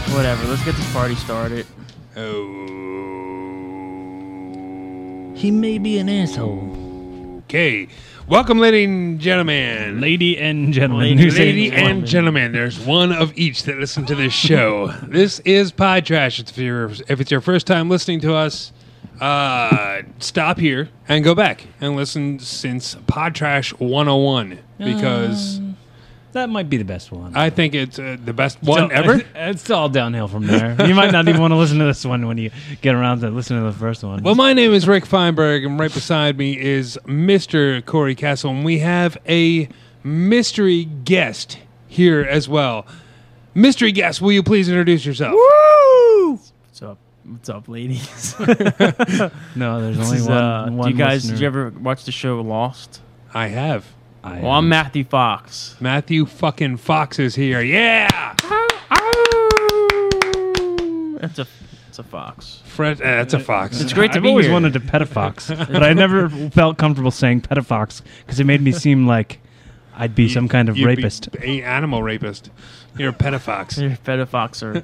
Whatever. Let's get this party started. Oh. He may be an asshole. Okay. Welcome, ladies and gentlemen. Lady and gentlemen. Lady and gentlemen. There's one of each that listen to this show. This is Pod Trash. If it's your first time listening to us, stop here and go back and listen since Pod Trash 101 because that might be the best one. I think it's the best one ever. It's all downhill from there. You might not even want to listen to this one when you get around to listening to the first one. Well, my name is Rick Feinberg, and right beside me is Mr. Corey Castle, and we have a mystery guest here as well. Mystery guest, will you please introduce yourself? Woo! What's up, ladies? No, there's only one. Do you guys? listener. Did you ever watch the show Lost? I have. Well, I'm Matthew Fox. Matthew fucking Fox is here. Yeah! It's a fox. That's a fox. It's great to I've be always here. wanted to pet a fox, but I never felt comfortable saying pet a fox because it made me seem like I'd be some kind of You'd rapist. Be an animal rapist. You're a pedofox. You're a pedofoxer.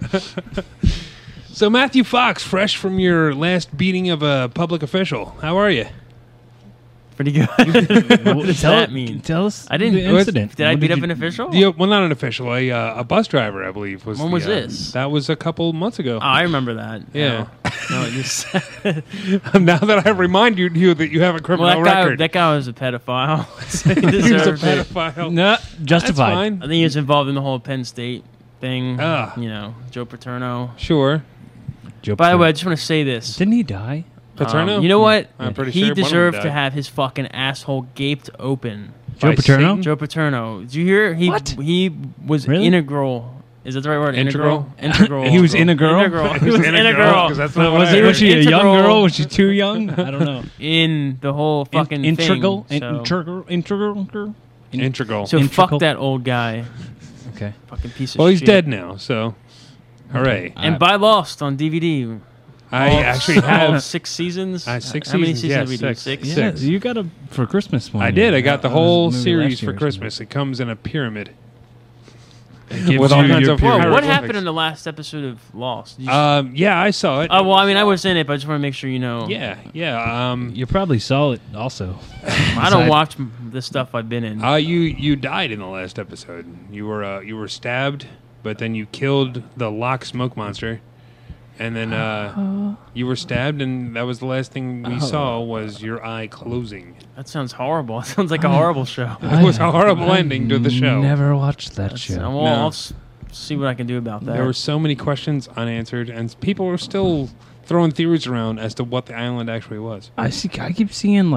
So, Matthew Fox, fresh from your last beating of a public official. How are you? Pretty good. What does that mean? Tell us I didn't. the incident. Did I What beat did up an official? Well, not an official. A bus driver, I believe. When was this? That was a couple months ago. Oh, I remember that. Yeah. No, it just Now that I remind you that you have a criminal record. that guy was a pedophile. He He was a deserved it. pedophile. No, That's justified. fine. I think he was involved in the whole Penn State thing. Ah. Joe Paterno. Sure. By the way, I just want to say this. Didn't he die? Paterno? You know what? I'm pretty he sure one of them deserved died. to have his fucking asshole gaped open. Joe By Paterno? Satan? Joe Paterno. Did you hear? What? He was Really? integral. Is that the right word? Integral? Integral. He was in a girl? Integral. He He was was in in a a girl, girl. 'cause that's not what Was, I he, heard. was she a young Integral. girl? Was she too young? I don't know. In the whole fucking Integral? thing. So, Integral? Integral. so Integral. fuck that old guy. Okay. Fucking piece of Well, shit. he's dead now, so hooray. And buy Lost on DVD. I All- actually all have. 6 seasons. 6 How many seasons, seasons yeah, have we do? six. Yeah, Six. you got a for Christmas one. I did. I got the That was whole a movie series last year for or Christmas. It comes in a pyramid. something. With all Gives you kinds your of period. Well, what hieroglyphics. happened in the last episode of Lost? Did you Yeah, I saw it. oh, well, I mean, I was in it, but I just want to make sure you know. Yeah. You probably saw it also. I don't watch the stuff I've been in. You died in the last episode. You were stabbed, but then you killed the Lock Smoke Monster, and then you were stabbed, and that was the last thing we saw was your eye closing. That sounds horrible. That sounds like a horrible show. It was a horrible ending to the show. Never watched that Well, show. No. I'll see what I can do about that. There were so many questions unanswered, and people were still throwing theories around as to what the island actually was. I keep seeing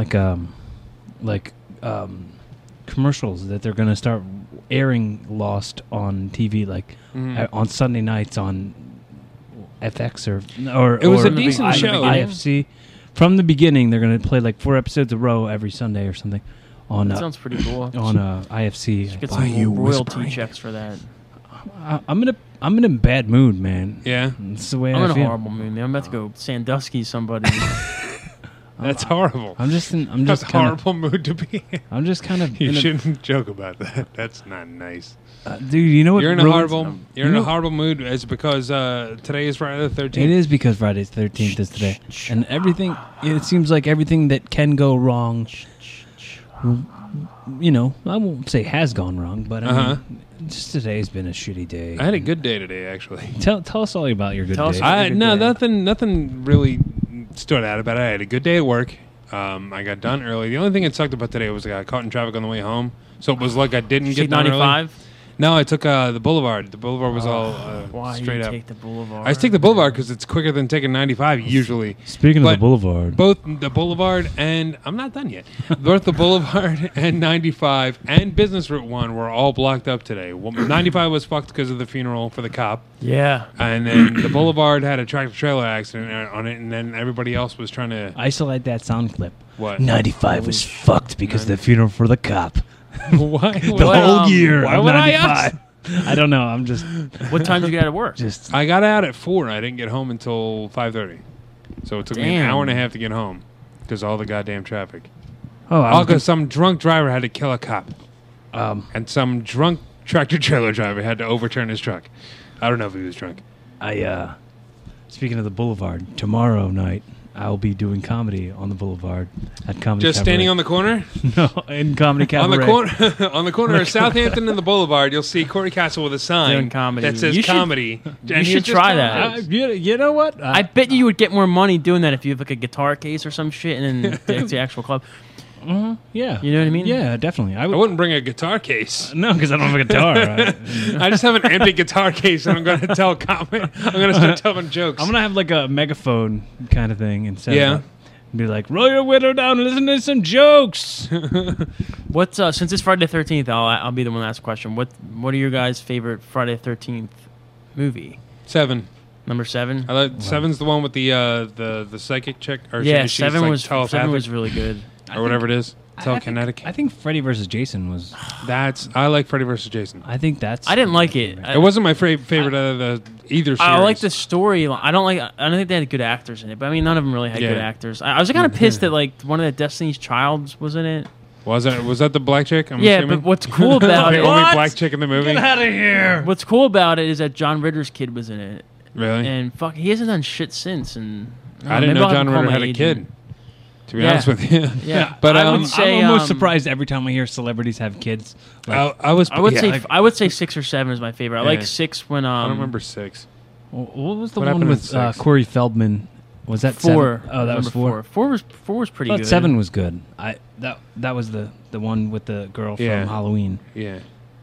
commercials that they're gonna start airing Lost on TV, on Sunday nights on FX or It was or a decent show. IFC. From the beginning, they're gonna play like 4 episodes a row every Sunday or something on that sounds pretty cool. IFC. Get Why are you some royalty whispering? checks for that. I'm in a bad mood, man. Yeah, That's the way I'm I in a feel. horrible mood, man. I'm about to go Sandusky somebody. that's horrible. I'm just That's kind a horrible mood to be in. I'm just kind of. You shouldn't joke about that. That's not nice. Dude, you know what? You're in a ruins- horrible. You're in a horrible mood. It's because today is Friday the 13th. It is because Friday the 13th is today, and everything. It seems like everything that can go wrong. I won't say has gone wrong, but I mean, just today's been a shitty day. I had a good day today, actually. Tell us all about your good Tell us day. about- good day. Nothing really stood out about it. I had a good day at work. I got done early. The only thing that sucked about today was I got caught in traffic on the way home. So it was like I didn't get Take done early. 95. No, I took the Boulevard. The Boulevard was all Why straight you up. take the Boulevard? I just take the Boulevard because it's quicker than taking 95 usually. Speaking of But the Boulevard, Both the Boulevard and I'm not done yet. Both the Boulevard and 95 and Business Route 1 were all blocked up today. 95 was fucked because of the funeral for the cop, Yeah. and then the Boulevard had a tractor trailer accident on it, and then everybody else was trying to isolate that sound clip. what? 95 was fucked because of the funeral for the cop. Why? The What, whole year. why of would I 95. I don't know. I'm just What time did you get out of work? I got out at 4 and I didn't get home until 5:30, so it took me an Damn. hour and a half to get home because all the goddamn traffic. Oh, All because some drunk driver had to kill a cop. Um, And some drunk tractor trailer driver had to overturn his truck. I don't know if he was drunk. Speaking of the Boulevard, tomorrow night I'll be doing comedy on the Boulevard at Comedy Just Cabaret. standing on the corner? No, in Comedy On Cabaret. the corner, on the corner of Southampton and the Boulevard, you'll see Corey Castle with a sign Doing comedy. that says You should- comedy. you should try that. You know what? I bet you would get more money doing that if you have like a guitar case or some shit and then it's the actual club. Yeah. You know what I mean? Yeah, definitely. I wouldn't bring a guitar case. No, because I don't have a guitar. I just have an empty guitar case, and I'm going to tell comment. I'm going to start telling jokes. I'm gonna have like a megaphone kind of thing instead. Yeah. Of be like, roll your window down and listen to some jokes. What's since it's Friday the 13th, I'll be the one to ask a question. What are your guys' favorite Friday the 13th movie? 7. Number 7? I like 7's the one with the psychic chick. Or Yeah, she's 7 like was telepathic, really good. or whatever it is. Telekinetic. I think Freddy vs. Jason was. I like Freddy vs. Jason. I think that's. I didn't like it. It wasn't my favorite out of either series. I like the story. I don't think they had good actors in it, but I mean, none of them really had good actors. I was kind of pissed that like one of the Destiny's Childs was in it. Was that the black chick? I'm Yeah, assuming? but what's cool about the it? only black chick in the movie. Get out of here! What's cool about it is that John Ritter's kid was in it, Really? and fuck, he hasn't done shit since. And I didn't maybe know I'll have John to call Ritter my had a agent. kid. To be honest with you. Yeah, But I would say I'm almost surprised every time I hear celebrities have kids. Like, I would say I would say 6 or 7 is my favorite. I like Yeah. 6 when I don't remember 6. what was the What one happened with in 6? Corey Feldman? Was that 4. 7? Oh, that was 4. 4 was pretty I good. thought 7 was good. That was the one with the girl from Yeah. Halloween, Yeah.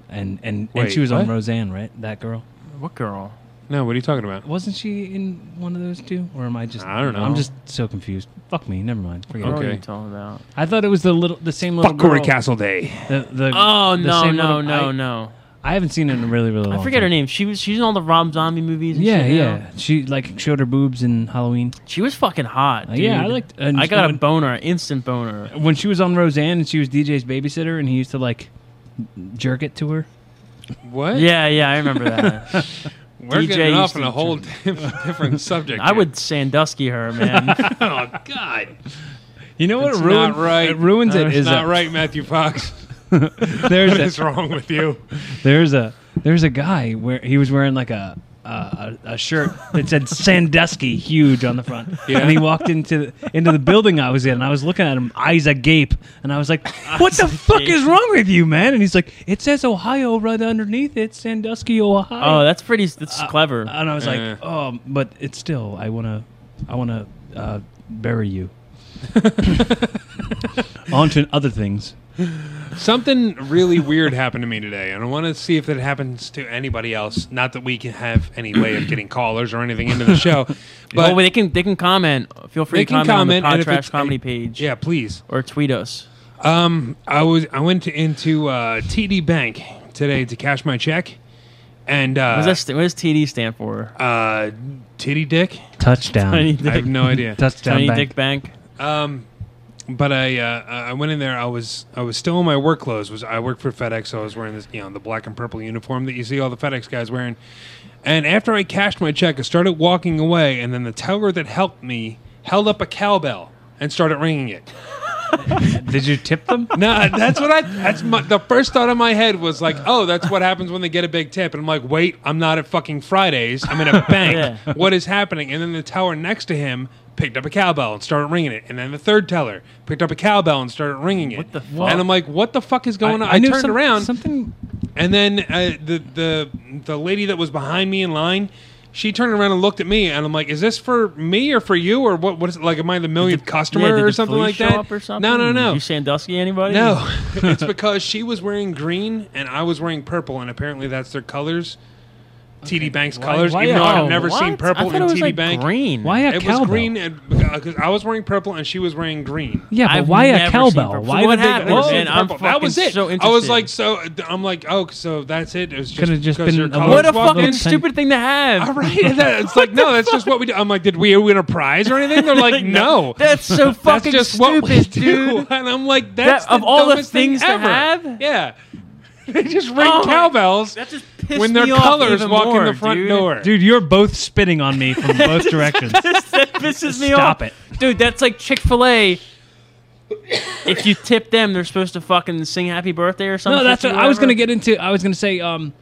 and Wait, she was on what? Roseanne, right? That girl. What girl? No, what are you talking about? Wasn't she in one of those two? Or am I just? I don't know. I'm just so confused. Fuck me. Never mind. Forget What it. are Okay. you talking about? I thought it was the same little Fuck Corey girl. Castle Day. The Oh the no same no little- no. I haven't seen it in a really long I forget her time. name. She's in all the Rob Zombie movies. And Yeah, shit now. yeah. She like showed her boobs in Halloween. She was fucking hot. Dude. Yeah, I liked. And I got a when, boner, an instant boner. when she was on Roseanne and she was DJ's babysitter and he used to like jerk it to her. What? Yeah, I remember that. We're DJ getting off used on to a whole different subject. I would Sandusky her, man. Oh God. You know what It's ruins not right. It ruins it It's is not a- right, Matthew Fox. There's What a, is wrong with you? there's a guy where he was wearing like a shirt that said Sandusky huge on the front, Yeah. and he walked into the building I was in, and I was looking at him, eyes agape, and I was like, "What the fuck is wrong with you, man?" And he's like, "It says Ohio right underneath it, Sandusky, Ohio." Oh, that's clever. And I was like, "Oh, but it's still, I wanna bury you." On to other things. Something really weird happened to me today, and I want to see if it happens to anybody else. Not that we can have any way of getting callers or anything into the show, but they can comment. Feel free they to can comment on and the if Pod it's- Trash Comedy page. Yeah, please. Or tweet us. I went into TD Bank today to cash my check, and What does TD stand for? titty dick. Touchdown. Tiny I have Dick, no idea. Touchdown Tiny bank. Dick Bank. But I went in there. I was still in my work clothes. I worked for FedEx, so I was wearing this, the black and purple uniform that you see all the FedEx guys wearing. And after I cashed my check, I started walking away, and then the teller that helped me held up a cowbell and started ringing it. Did you tip them? No, the first thought in my head was like, oh, that's what happens when they get a big tip. And I'm like, wait, I'm not at fucking Fridays. I'm in a bank. Yeah. What is happening? And then the teller next to him picked up a cowbell and started ringing it. And then the third teller picked up a cowbell and started ringing it. What the fuck? And I'm like, what the fuck is going on? I knew turned around, Something. and then the lady that was behind me in line, she turned around and looked at me, and I'm like, is this for me or for you, or what is it? Like, am I the millionth customer did or the something police like show that? up or something? No. Did you Sandusky anybody? No, it's because she was wearing green and I was wearing purple, and apparently that's their colors. TD Bank's colors, why even though a- I've never What? seen purple I thought in it was TD like Bank. green. Why a It cowbell? was green because I was wearing purple and she was wearing green. Yeah, but I've why a never seen cowbell? purple. Why What would they? happened, Oh, man? I'm Purple. That was fucking it. so I was interested. like, I'm like, oh, so that's it. It was just Could've just because been your a colors What a walked fucking in. stupid thing to have. All right, it's like no, that's just what we do. I'm like, did we win a prize or anything? They're like, no, That's so that's fucking just stupid, what we dude. do. And I'm like, that's That- of the all the dumbest things to thing ever. have? Yeah, they just ring Oh my- cowbells That just pissed when their me off colors even walk more, in the front dude. door. Dude, you're both spitting on me from both directions. That pisses me Stop off. it. Dude, that's like Chick-fil-A. If you tip them, they're supposed to fucking sing happy birthday or something. No, that's what I was gonna get into. I was gonna say,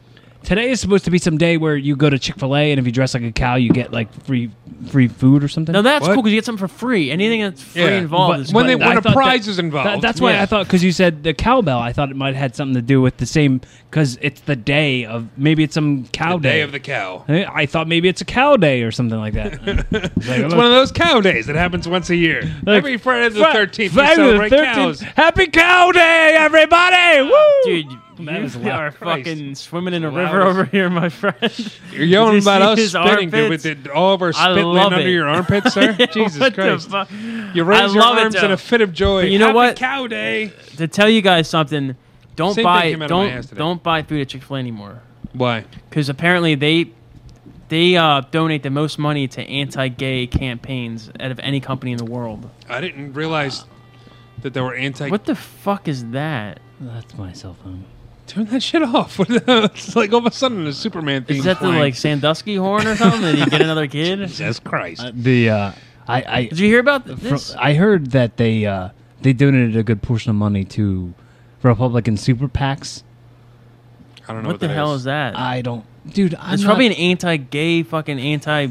today is supposed to be some day where you go to Chick-fil-A and if you dress like a cow, you get like free food or something. No, that's What? cool because you get something for free. Anything that's free Yeah. involved But is when cool. a thought prize is involved. That's why Yeah. I thought, because you said the cowbell, I thought it might have had something to do with the same, because it's the day of, maybe it's some cow The day. day of the cow. I thought maybe it's a cow day or something like that. It's one of those cow days that happens once a year. Every Friday the 13th, we Friday the celebrate 13th. cows. Happy Cow Day, everybody! Woo! Dude, That was you loud. are Christ. fucking swimming in a Loud river as- over here, my friend. You're yelling Did you about see us his spitting. armpits? Did all of our I spit land love under it. your armpits, sir? Jesus What the Christ. fuck? You I raise your love it, arms in though. a fit of joy. But you know Happy what? Cow Day. To tell you guys something, don't Same thing buy came out of my ass today. don't buy food at Chick-fil-A anymore Why? because apparently they donate the most money to anti-gay campaigns out of any company in the world. I didn't realize that there were anti. What the fuck is that? That's my cell phone. Turn that shit off. It's like all of a sudden a Superman theme. Is that the like Sandusky horn or something? Did you get another kid? Jesus Christ. I Did you hear about this? I heard that they donated a good portion of money to Republican super PACs. I don't know What the hell is that? I don't, dude. It's probably an anti-gay fucking anti.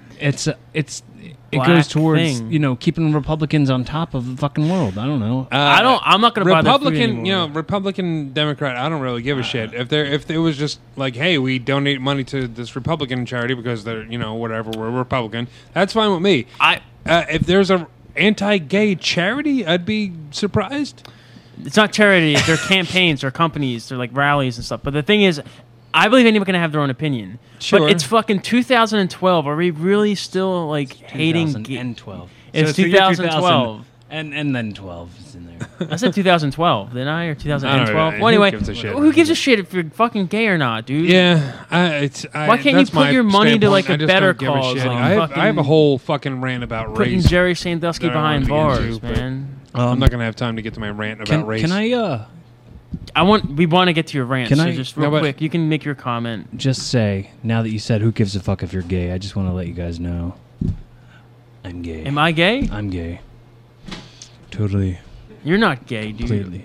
It black goes towards thing. keeping Republicans on top of the fucking world. I don't know. I'm not gonna buy their food Republican, anymore. Republican, Democrat. I don't really give a shit if it was just like, hey, we donate money to this Republican charity because they're, whatever, we're Republican. That's fine with me. If there's a anti-gay charity, I'd be surprised. It's not charity. They're campaigns. They're companies. They're like rallies and stuff. But the thing is, I believe anyone can have their own opinion. Sure. But it's fucking 2012. Are we really still like hating? 2012. It's the year 2012. And then 12 is in there. I said 2012, didn't I? Or 2012? really. Well, anyway, Who gives a shit? who gives a shit if you're fucking gay or not, dude? Yeah, Why can't you that's put my your money to, standpoint. like, a I just better don't give a cause, shit. like I have a fucking whole fucking rant about Putting race. Jerry Sandusky that I don't behind wanna get bars, into, but man. I'm not gonna have time to get to my rant about race. Can I We want to get to your rant, Can so I- just real No, but- quick, you can make your comment. just say, now that you said who gives a fuck if you're gay, I just want to let you guys know I'm gay. Am I gay? I'm gay. Totally, You're not gay, dude. clearly.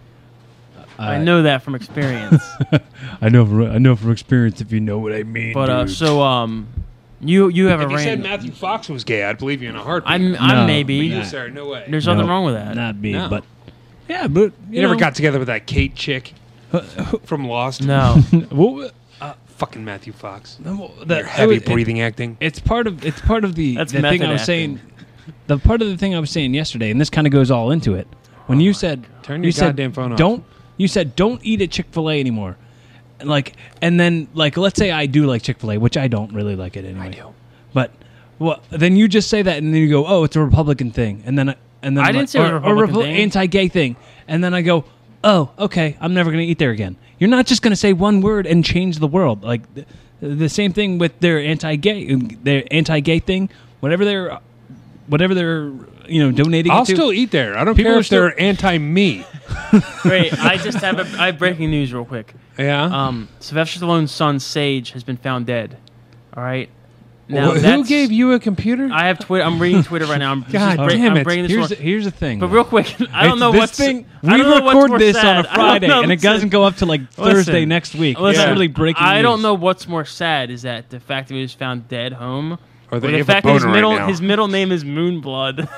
I know that from experience. I know from experience if you know what I mean. But dude. you have a If you said rant. Matthew Fox was gay, I'd believe you in a heartbeat. I'm No, maybe. you, nah. sir, no way. There's No, nothing wrong with that. Not me, No. but yeah, but you never got together with that Kate chick from Lost. No. Well, Fucking Matthew Fox. Your Your heavy breathing acting. It's part of the That's the thing method I was acting. saying. The part of the thing I was saying yesterday, and this kind of goes all into it. When you said Turn you your said, goddamn phone off. You said don't eat at Chick-fil-A anymore. And then let's say I do like Chick-fil-A, which I don't really like it anyway. I do. But then you just say that, and then you go, "Oh, it's a Republican thing," and then I didn't say it was a Republican thing. anti-gay thing, and then I go, "Oh, okay, I'm never going to eat there again." You're not just going to say one word and change the world. Like the same thing with their anti-gay thing. Whatever they're donating. I'll it to. still eat there. I don't People care are if they're anti-me. Wait, I have breaking news real quick. Yeah. Sylvester Stallone's son Sage has been found dead. All right. Now Who that's- gave you a computer? I have Twitter. I'm reading Twitter right now. God damn I'm it. breaking this Here's one. here's the thing. But real quick, I don't know this what's thing. I We don't know what's record more this sad. on a I don't Friday, know, and it listen. doesn't go up to like Thursday next week. Listen, It's really breaking. I don't news. know what's more sad is that the fact that he was found dead home, Or that or you the have a fact that boner right now. his middle name is Moonblood.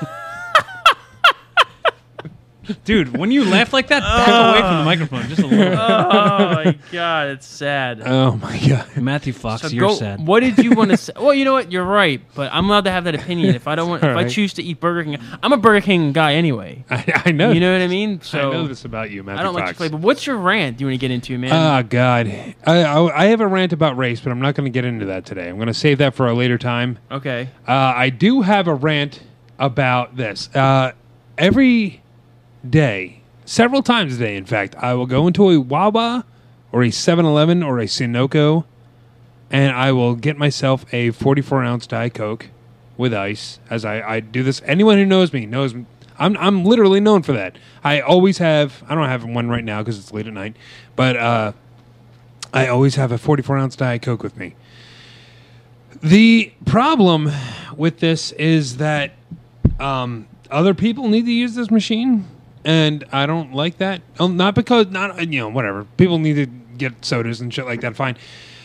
Dude, when you laugh like that, back away from the microphone just a little. Oh my god, it's sad. Oh my god. Matthew Fox, So you're sad. What did you want to say? Well, you know what? You're right, but I'm allowed to have that opinion. If I don't want, if I Alright. choose to eat Burger King, I'm a Burger King guy anyway. I know. You know what I mean? So I know this about you, Matthew I don't like Fox. Chick-fil-A, but what's your rant you want to get into, man? Oh God, I have a rant about race, but I'm not going to get into that today. I'm going to save that for a later time. Okay. I do have a rant about this. Every day, several times a day, in fact, I will go into a Wawa or a 7-Eleven or a Sunoco, and I will get myself a 44-ounce Diet Coke with ice. As I do this, anyone who knows me knows I'm literally known for that. I always have. I don't have one right now because it's late at night, but I always have a 44-ounce Diet Coke with me. The problem with this is that other people need to use this machine, and I don't like that. Not because whatever. People need to get sodas and shit like that. Fine.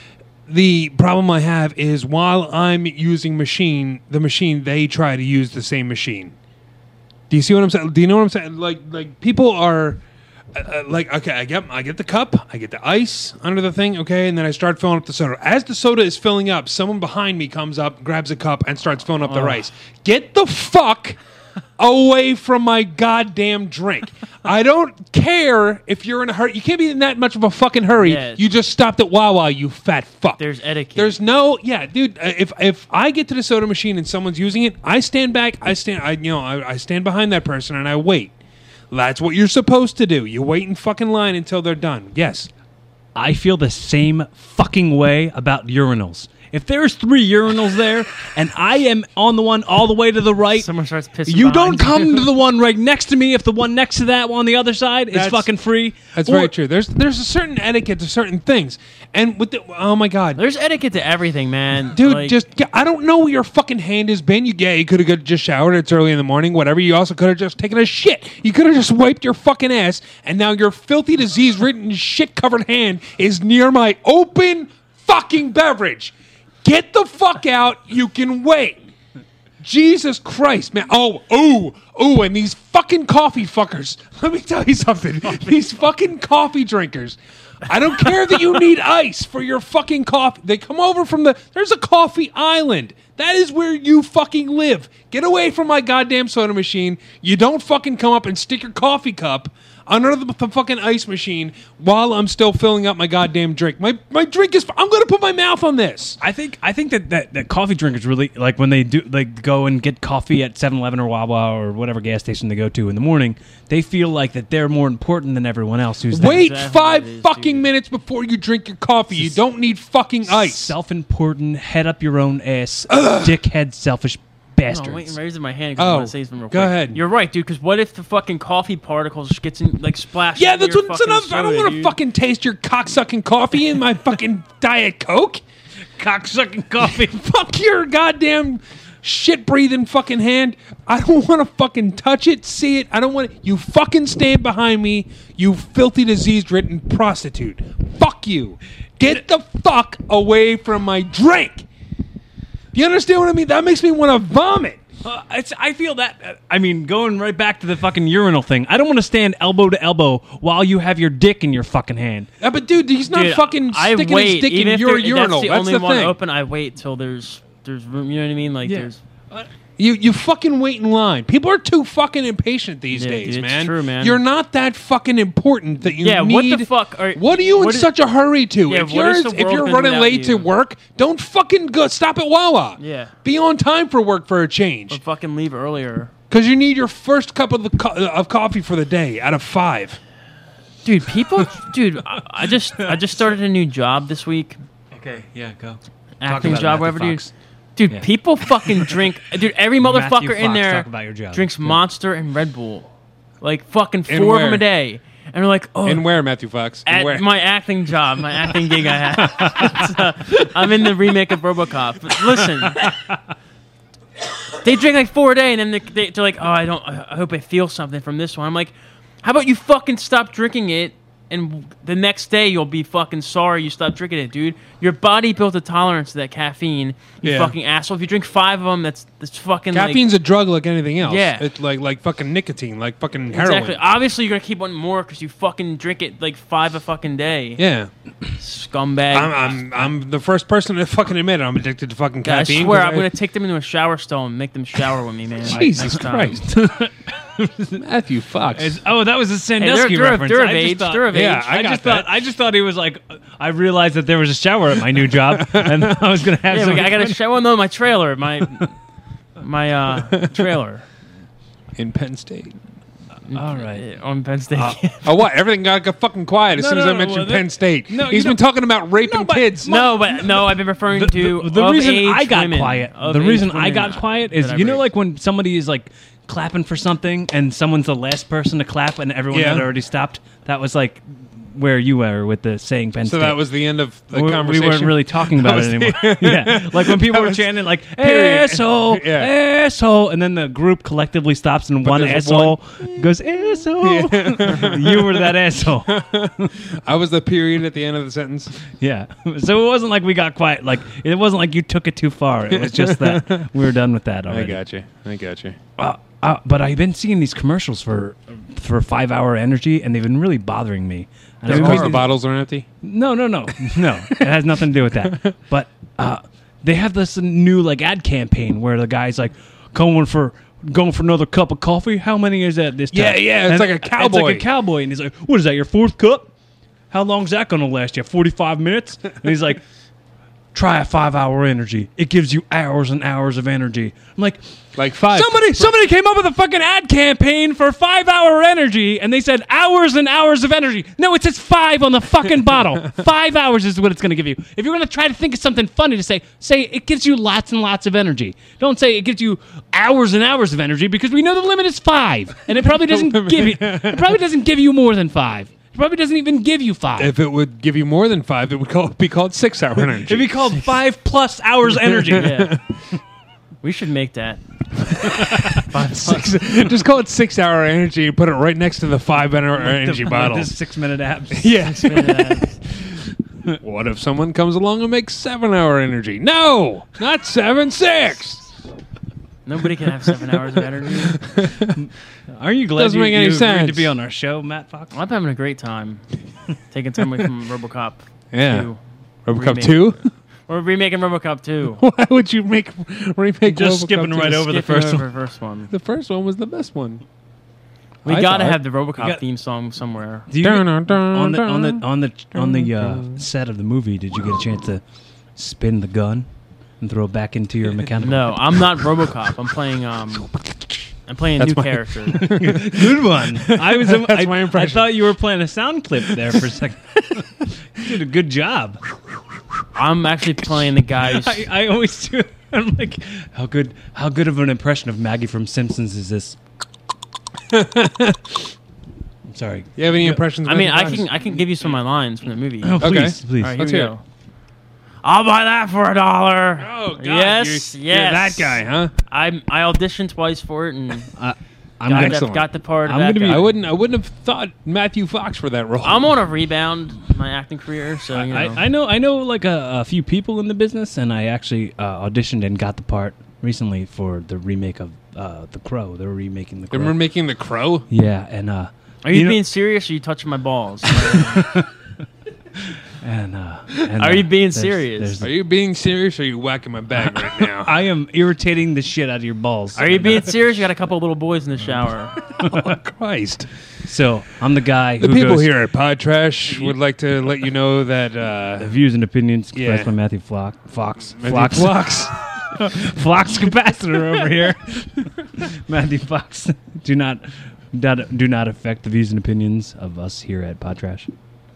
The problem I have is while I'm using the machine, they try to use the same machine. Do you see what I'm saying? Do you know what I'm saying? Like people are like, okay, I get the cup, I get the ice under the thing, okay, and then I start filling up the soda. As the soda is filling up, someone behind me comes up, grabs a cup, and starts filling up the rice. Get the fuck away from my goddamn drink. I don't care if you're in a hurry. You can't be in that much of a fucking hurry. Yeah. You just stopped at Wawa, you fat fuck. There's etiquette. There's no, yeah, dude. If I get to the soda machine and someone's using it, I stand back. I stand behind that person and I wait. That's what you're supposed to do. You wait in fucking line until they're done. Yes. I feel the same fucking way about urinals. If there's 3 urinals there and I am on the one all the way to the right, someone starts pissing. You don't come to the one right next to me if the one next to that one on the other side is fucking free. That's very true. There's a certain etiquette to certain things. And with oh my god. There's etiquette to everything, man. Dude, like, I don't know where your fucking hand has been. You could have just showered. It's early in the morning, whatever. You also could have just taken a shit. You could have just wiped your fucking ass, and now your filthy, disease-ridden, shit-covered hand is near my open fucking beverage. Get the fuck out. You can wait. Jesus Christ, man. Oh, and these fucking coffee fuckers. Let me tell you something. These fucking coffee drinkers. I don't care that you need ice for your fucking coffee. They come over from there's a coffee island. That is where you fucking live. Get away from my goddamn soda machine. You don't fucking come up and stick your coffee cup under the fucking ice machine while I'm still filling up my goddamn drink. My drink is... I'm going to put my mouth on this. I think that coffee drinkers really, like when they do like go and get coffee at 7-Eleven or Wawa or whatever gas station they go to in the morning, they feel like that they're more important than everyone else who's there. Wait 5 fucking minutes before you drink your coffee. You don't need fucking ice. Self-important, head up your own ass, dickhead, selfish bastards. No, wait, I'm raising my hand because I want to say something real quick. Go ahead. You're right, dude, because what if the fucking coffee particles gets in, like, splash? Yeah, that's your what. fucking I don't want to fucking taste your cocksucking coffee in my fucking Diet Coke. Cocksucking coffee. Fuck your goddamn shit-breathing fucking hand. I don't want to fucking touch it, see it. I don't want to. You fucking stand behind me, you filthy, disease-ridden prostitute. Fuck you. Get the fuck away from my drink. You understand what I mean? That makes me want to vomit. I feel that. I mean, going right back to the fucking urinal thing. I don't want to stand elbow to elbow while you have your dick in your fucking hand. But dude, he's not fucking sticking his dick in your urinal. That's the thing. Open. I wait till there's room. You know what I mean? Like there's. You fucking wait in line. People are too fucking impatient these days, dude, man. It's true, man. You're not that fucking important that you need. Yeah, what the fuck? What are you in such a hurry to? Yeah, if you're running late to work, don't fucking go stop at Wawa. Yeah. Be on time for work for a change. Or fucking leave earlier. Because you need your first cup of coffee for the day out of 5. Dude, I just started a new job this week. Okay, yeah, go. Acting job, whatever, dude. Dude, people fucking drink. Dude, every motherfucker in there drinks Monster and Red Bull. Like, fucking 4 of them a day. And they're like, oh. And where, Matthew Fox? At my acting job, my acting gig I have. I'm in the remake of RoboCop. But listen. They drink like 4 a day, and then they're like, oh, I hope I feel something from this one. I'm like, how about you fucking stop drinking it, and the next day you'll be fucking sorry you stopped drinking it, dude. Your body built a tolerance to that caffeine, you fucking asshole. If you drink 5 of them, that's fucking caffeine's a drug like anything else. Yeah. It's like fucking nicotine, like fucking heroin. Exactly. Obviously, you're going to keep wanting more because you fucking drink it like 5 a fucking day. Yeah. Scumbag. I'm the first person to fucking admit it. I'm addicted to fucking caffeine. I swear, I'm going to take them into a shower stall and make them shower with me, man. Jesus Christ. Matthew Fox. That was a Sandusky reference. They're of age. Yeah, I just thought he was like. I realized that there was a shower at my new job, and I was going to have. I got a shower. No, my trailer. My trailer in Penn State. All right, on Penn State. What? Everything got fucking quiet as soon as I mentioned Penn State. No, he's been talking about raping kids. I've been referring to the reason I got women, quiet. The reason I got quiet is like when somebody is like clapping for something and someone's the last person to clap and everyone had already stopped. That was like where you were with the saying Penn So State. that was the end of the we conversation. weren't really talking about it anymore. Yeah, like when people were chanting like period. asshole, Yeah. asshole, and then the group collectively stops and one there's asshole goes asshole. You were that asshole. I was the period at the end of the sentence. Yeah. So it wasn't like we got quiet. Like it wasn't like you took it too far. It was just that we were done with that already. I got you. But I've been seeing these commercials for 5 Hour Energy, and they've been really bothering me. And Is it I because mean, the bottles are empty? No. It has nothing to do with that. But they have this new like ad campaign where the guy's like going for another cup of coffee. How many is that this time? Yeah, it's like a cowboy. It's like a cowboy, and he's like, "What is that? Your fourth cup? How long's that going to last you? 45 minutes?" And he's like, "Try a 5 Hour Energy. It gives you hours and hours of energy." I'm like, Like 5. Somebody came up with a fucking ad campaign for 5 Hour Energy, and they said hours and hours of energy. No, it says 5 on the fucking bottle. 5 hours is what it's going to give you. If you're going to try to think of something funny to say it gives you lots and lots of energy. Don't say it gives you hours and hours of energy, because we know the limit is 5, and it probably doesn't give you. It probably doesn't give you more than 5. It probably doesn't even give you 5. If it would give you more than 5, it would be called 6 Hour Energy. It'd be called 5+ hours energy. Yeah. We should make that. 6, just call it 6 Hour Energy and put it right next to the 5 Hour Energy bottle. This 6-minute abs. Yeah. Yeah. What if someone comes along and makes 7 Hour Energy? No, not 7, 6. Nobody can have 7 hours of energy. Are you glad Doesn't you, make any you agreed sense. to be on our show, Matt Fox? I'm having a great time taking time away from RoboCop. Yeah. 2. RoboCop Remake. 2? We're remaking RoboCop 2. Why would you remake Just RoboCop skipping 2? right over the Skipping first over one. the first one. The first one was the best one. We I gotta thought. have the RoboCop got- theme song somewhere. Do you, Dun, dun, dun, on dun. the set of the movie, did you get a chance to spin the gun and throw it back into your mechanical? No, I'm not RoboCop. I'm playing a new character. Good one. I was. That's my I impression. thought you were playing a sound clip there for a second. You did a good job. I'm actually playing the guy who's I always do. I'm like, how good of an impression of Maggie from Simpsons is this? I'm sorry. You have any impressions? I mean, Matthew Fox? I can give you some of my lines from the movie. Oh, Okay. please. All right, here Let's we hear go. I'll buy that for $1. Oh, God. Yes, You're that yes. guy, huh? I auditioned twice for it and I'm gonna, Excellent. got the part. Of I'm that gonna be- guy. I wouldn't have thought Matthew Fox for that role. I'm on a rebound my acting career, so you know. I know like a few people in the business, and I actually auditioned and got the part recently for the remake of The Crow. They're remaking The Crow. Remember making The Crow? Yeah, and Are you know- being serious or are you touching my balls? and Are you being serious? Are you being serious or are you whacking my bag right now? I am irritating the shit out of your balls. Are you being serious? You got a couple of little boys in the shower. Oh, Christ. So I'm the guy The who people goes, here at Pod Trash would like to let you know that The views and opinions expressed Yeah. by Matthew Fox. Matthew Fox. Flux capacitor over here. Matthew Fox. Do not affect the views and opinions of us here at Podtrash.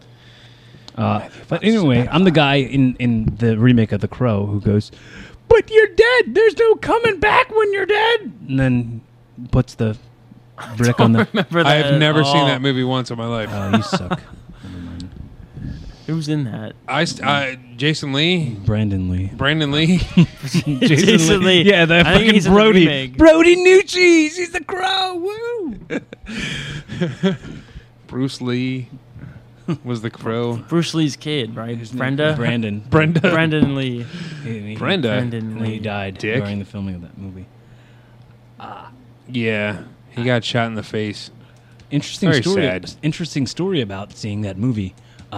But anyway, I'm the guy in the remake of The Crow who goes, "But you're dead. There's no coming back when you're dead." And then puts the brick on the. Remember that? I have never seen Oh, that movie once in my life. Oh, you suck. Never mind. Who's in that? Jason Lee, Brandon Lee. Brandon Lee. Jason Lee. Yeah, the I think fucking he's in the Brody. remake. Brody Nucci. He's the Crow. Woo. Bruce Lee was the Crow. Bruce Lee's kid, right? Brenda? Brandon. Brenda. Brendan Lee. Brenda. Brendan And he Lee. died Dick. during the filming of that movie. Yeah, he got shot in the face. Interesting Very story. sad. Interesting story about seeing that movie.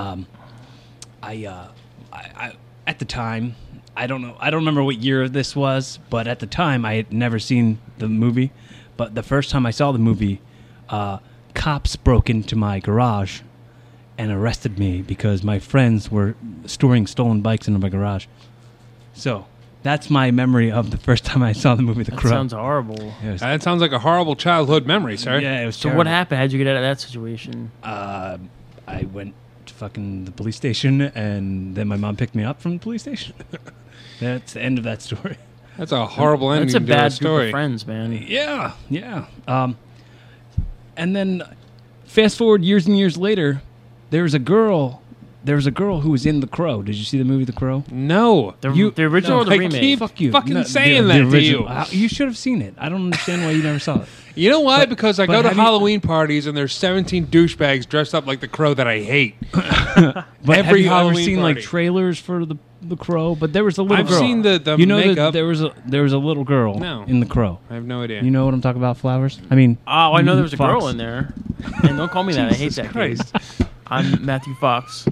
I at the time, I don't know. I don't remember what year this was, but at the time, I had never seen the movie. But the first time I saw the movie, cops broke into my garage and arrested me because my friends were storing stolen bikes in my garage. So that's my memory of the first time I saw the movie The That Crow. sounds horrible. It was- That sounds like a horrible childhood memory, sir. yeah, it was So terrible. what happened? How'd you get out of that situation? I went to fucking the police station, and then my mom picked me up from the police station. That's the end of that story. That's a horrible ending That's a to bad a story. group of friends, man. Yeah, yeah. And then fast forward years and years later, There was a girl who was in The Crow. Did you see the movie The Crow? No. The original or the I remake? keep Fuck you. fucking saying that to original. you. You should have seen it. I don't understand why you never saw it. You know why? But- Because I but go to have you- Halloween parties and there's 17 douchebags dressed up like the Crow that I hate. But have Every you ever Halloween seen party. like trailers for the Crow? But there was a little I've girl. seen the you know makeup. there was a little girl No. in The Crow. I have no idea. You know what I'm talking about? Flowers. I mean, Oh, I know there was a Fox. girl in there. And don't call me that. I hate Jesus that Christ. kid. I'm Matthew Fox.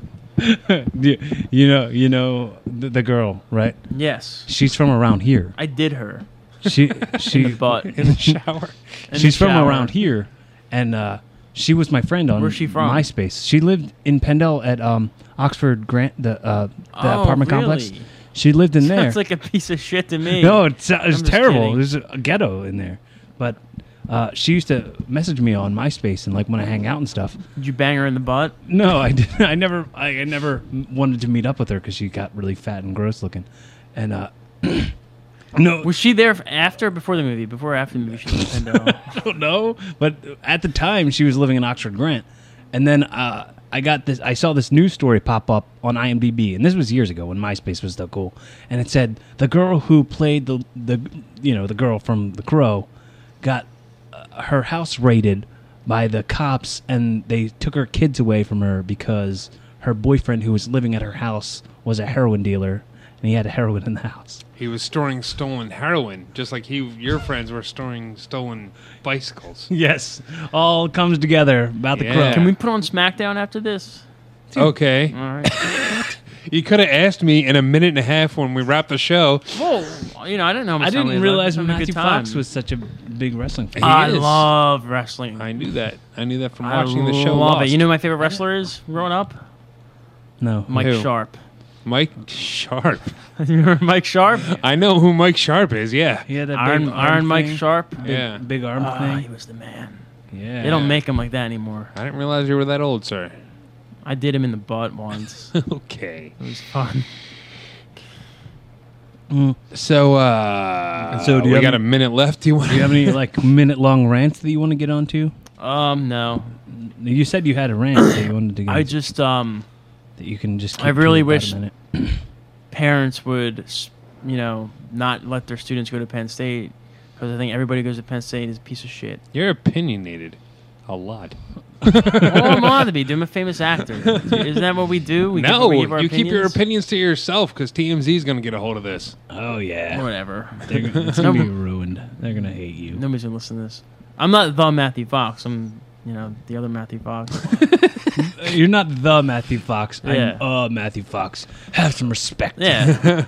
you know the girl, right? Yes, She's from around here. I did her She in the she butt. in the shower. In she's the from shower. around here, and she was my friend on Where's she from? MySpace. She lived in Pendle at Oxford Grant, the Oh, apartment complex. really? She lived in there. Sounds like a piece of shit to me. No, it's I'm just terrible. kidding. There's a ghetto in there, but she used to message me on MySpace and like when I hang out and stuff. Did you bang her in the butt? No, I didn't. I never wanted to meet up with her because she got really fat and gross looking, and no, Was she there after or before the movie? Before or after the movie? She was in Pendle. I don't know. But at the time, she was living in Oxford Grant, and then I saw this news story pop up on IMDb, and this was years ago when MySpace was so cool, and it said the girl who played the girl from The Crow got her house raided by the cops, and they took her kids away from her because her boyfriend, who was living at her house, was a heroin dealer, and he had heroin in the house. He was storing stolen heroin, just like your friends were storing stolen bicycles. Yes, all comes together about The Yeah. Crow. Can we put on SmackDown after this? Okay. All right. You could have asked me in a minute and a half when we wrapped the show. Well, I didn't know. How much I time we didn't had realize left. Having a Matthew good time. Fox was such a big wrestling fan. He I is. love wrestling. I knew that. I knew that from I watching the show. love Lost. it. You know who my favorite wrestler is growing up? No, Mike Who? Sharp. Mike Sharp. You remember Mike Sharp? I know who Mike Sharp is. Yeah. he had that Iron big arm Mike thing, Sharp. Yeah. big arm He thing. was the man. Yeah, They don't make him like that anymore. I didn't realize you were that old, sir. I did him in the butt once. Okay. It was fun. Mm. So, So do you we have got any- a minute left. Do you want Do you have any like minute-long rants that you want to get onto? No. You said you had a rant that you wanted to get. I into, just that you can just. Keep I really to about a wish- minute. parents would, not let their students go to Penn State because I think everybody who goes to Penn State is a piece of shit. You're opinionated a lot. Well, I'm on to be. I'm a famous actor. Isn't that what we do? We No, give our you keep your opinions? opinions to yourself because TMZ is going to get a hold of this. Oh yeah, Whatever. it's gonna be ruined. They're gonna hate you. Nobody's gonna listen to this. I'm not the Matthew Fox. I'm, the other Matthew Fox. You're not the Matthew Fox. Yeah. I'm Matthew Fox. Have some respect. Yeah.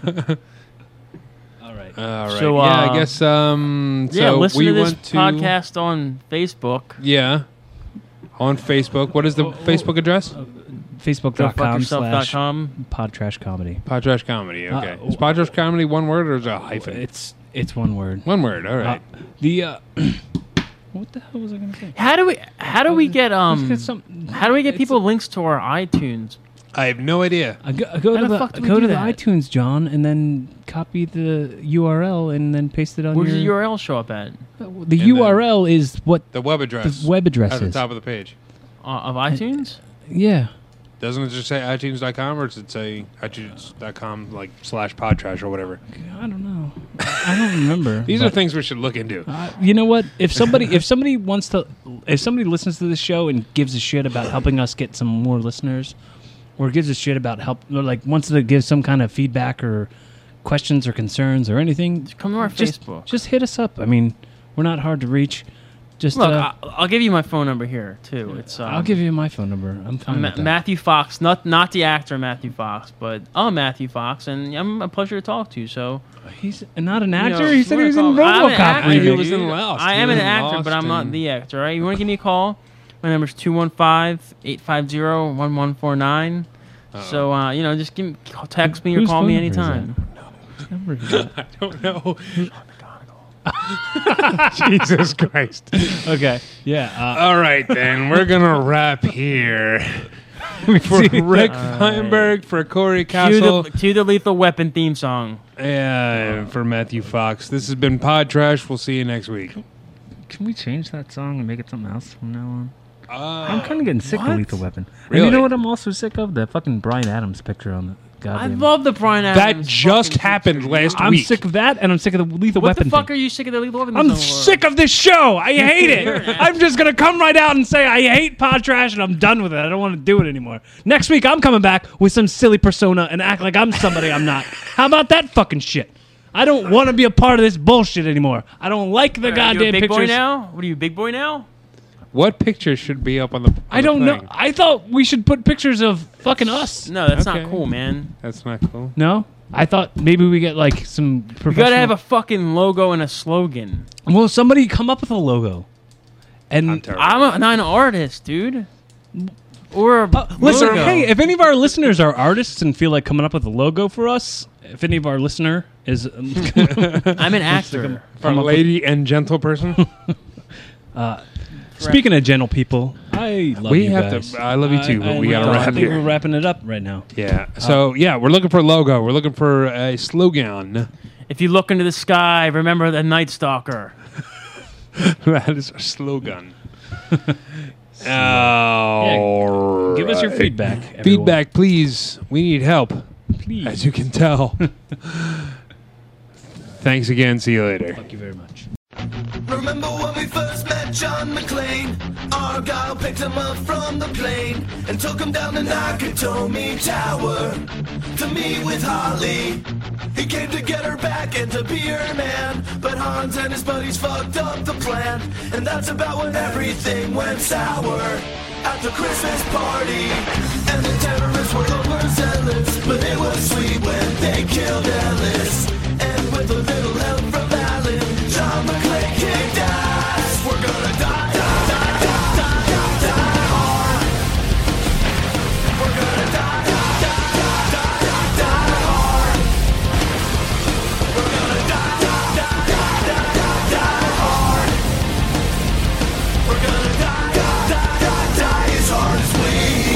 All right. All right. So, yeah, I guess. So Listen we to this went to podcast on Facebook. Yeah, on Facebook. What is the Facebook address? Facebook.com/podtrashcomedy. Podtrash Comedy. Okay. Uh, Is Podtrash Comedy one word or is it a hyphen? It's one word. One word. All right. What the hell was I gonna say? How do we get Let's get some- how do we get it's people links to our iTunes? I have no idea. Go How to the fuck do we go do to the that? iTunes, John, and then copy the URL and then paste it on Where does the your. URL show up at? The URL is what The web address. the web address at the is. top of the page. Of iTunes? Yeah. Doesn't it just say iTunes.com or does it say iTunes.com /podtrash or whatever? I don't know. I don't remember. These are but, things we should look into. You know what? If somebody listens to the show and gives a shit about helping us get some more listeners, or gives a shit about wants to give some kind of feedback or questions or concerns or anything, Come to our Facebook. just hit us up. I mean, we're not hard to reach. Just Look, I'll give you my phone number here too. It's I'll give you my phone number. I'm fine with that. Matthew Fox, not the actor Matthew Fox, but Matthew Fox, and I'm a pleasure to talk to. So He's not an actor. know, he said he was in I'm an RoboCop. actor. remake. He was in Lost. I He am was an in actor, Lost but I'm not and- the actor. All right, you want to give me a call? My number's 215-850-1149. So just text me or Whose call me phone number is anytime. Number is that? I don't know. Jesus Christ. Okay. Yeah. All right, then. We're going to wrap here. For Rick Feinberg, for Corey Castle, Cue the Lethal Weapon theme song. and for Matthew Fox. This has been Pod Trash. We'll see you next week. Can we change that song and make it something else from now on? I'm kind of getting sick What? of Lethal Weapon. And Really? you know what I'm also sick of? The fucking Bryan Adams picture on the I goddamn... love the Bryan That Adams. just fucking happened picture, last dude. I'm week. sick of that, and I'm sick of the Lethal What Weapon the fuck thing. are you sick of the Lethal Weapon? I'm sick of this show. I hate it. I'm just going to come right out and say I hate Pod Trash, and I'm done with it. I don't want to do it anymore. Next week, I'm coming back with some silly persona and act like I'm somebody I'm not. How about that fucking shit? I don't want to be a part of this bullshit anymore. I don't like the Are you a goddamn big boy pictures. now? What are you, big boy now? What picture should be up on the? I don't know. I thought we should put pictures of fucking us. No, that's Okay. not cool, man. That's not cool. No? I thought maybe we get like some professional... You gotta have a fucking logo and a slogan. Well, somebody come up with a logo. I'm And terrible. I'm not an artist, dude. Or a listen, logo. hey, if any of our listeners are artists and feel like coming up with a logo for us, if any of our listener is I'm an actor. From a lady and gentle person. speaking of gentle people, I love We you have guys. to- I love you too, but we gotta I wrap think here. we're wrapping it up right now. Yeah. So yeah, we're looking for a logo. We're looking for a slogan. If you look into the sky, remember the Night Stalker. That is our slogan. Oh, Give us your feedback. everyone. Feedback, please. We need help, please. as you can tell. Thanks again. See you later. Thank you very much. Remember when we first met John McClane? Argyle picked him up from the plane and took him down to Nakatomi Tower to meet with Holly. He came to get her back and to be her man, but Hans and his buddies fucked up the plan, and that's about when everything went sour at the Christmas party. And the terrorists were overzealous, but it was sweet when they killed Ellis. And with a little help from Alan, John McClane kicked ass. We're gonna die, die, die, die, die, die, die hard. We're gonna die, die, die, die, die, die, die hard. We're gonna die, die, die, die, die, die, die hard. We're gonna die, die, die, die, die as hard as we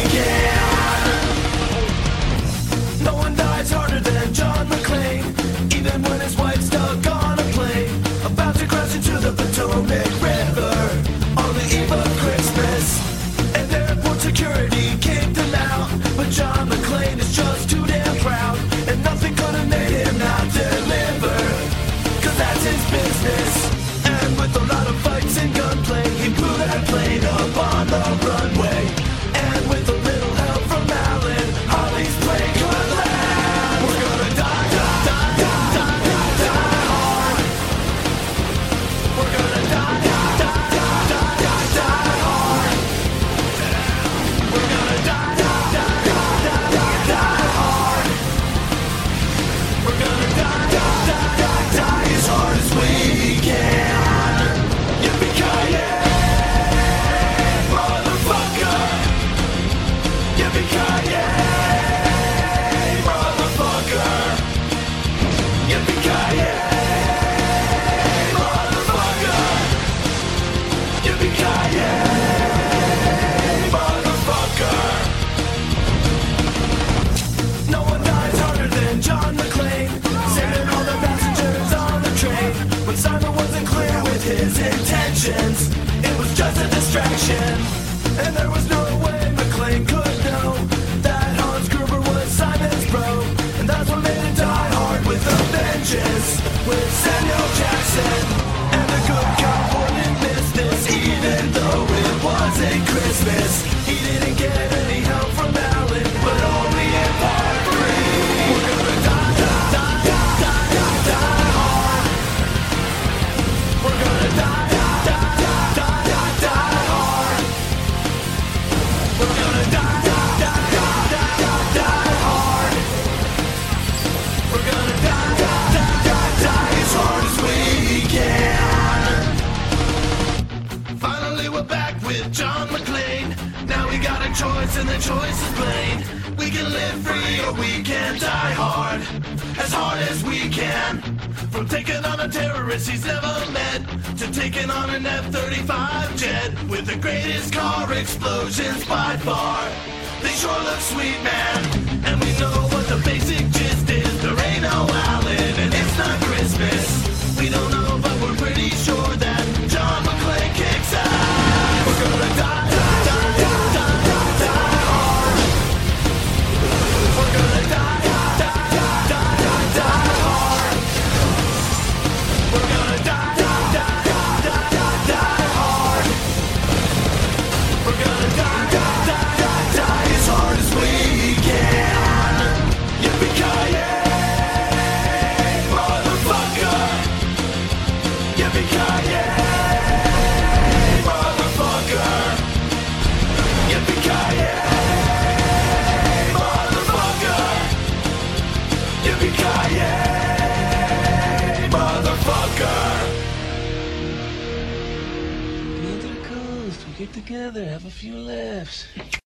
can. No one dies harder than John McClane, even when his wife's stuck on a plane, about to crash into the Potomac River on the eve of Christmas. And airport security kicked him out, but John McClane is just too damn proud, and nothing could have made him not deliver, cause that's his business. And with a lot of fights and gunplay, he blew that plane up on the runway. And with a little help from Alan, Holly's plane could land. We're gonna die, die, die, die, die, die, die hard. We're gonna die, die, die, die, die, die, die hard. We're gonna die, die, die, die, die, die, die hard. We're gonna die, die, die, die, die as hard as we can. Yippee-ki-yay, motherfucker. Yippee-ki-yay, motherfucker. Yippee-ki-yay, motherfucker. Yippee-ki-yay, motherfucker. No one dies harder than John McClane, saving all the passengers on the train. When Simon wasn't clear with his intentions, it was just a distraction. And there was no way McClane could know that Hans Gruber was Simon's bro. And that's what made it Die Hard with a vengeance, with Samuel Jackson. And the good cop wouldn't miss this, even though it wasn't Christmas. He didn't get any help from Alan, but only in part 3. We're gonna die, die, die, die, die, die, die hard. We're gonna die, die, die, die, die, die, die hard. We're gonna die, die, die, die, die, die, die hard. We're gonna die, die, die, die, die as hard as we can. Finally we're back with John McClane. Now we got a choice and the choice is plain. We can live free or we can die hard as we can. From taking on a terrorist he's never met, to taking on an F-35 jet with the greatest car explosions by far. They sure look sweet, man, and we know what the basic gist is. There ain't no Allen and it's not Christmas. We don't know, but we're pretty sure that John McClane kicks ass. We're gonna die, die, die. get together, have a few laughs.